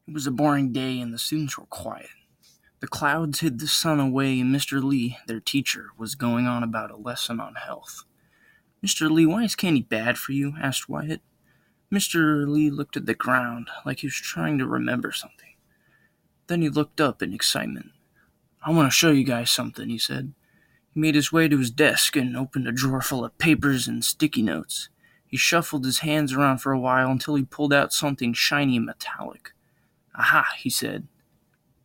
It was a boring day and the students were quiet. The clouds hid the sun away and Mr. Lee, their teacher, was going on about a lesson on health. "Mr. Lee, why is candy bad for you?" asked Wyatt. Mr. Lee looked at the ground like he was trying to remember something. Then he looked up in excitement. "I want to show you guys something," he said. He made his way to his desk and opened a drawer full of papers and sticky notes. He shuffled his hands around for a while until he pulled out something shiny and metallic. "Aha," he said.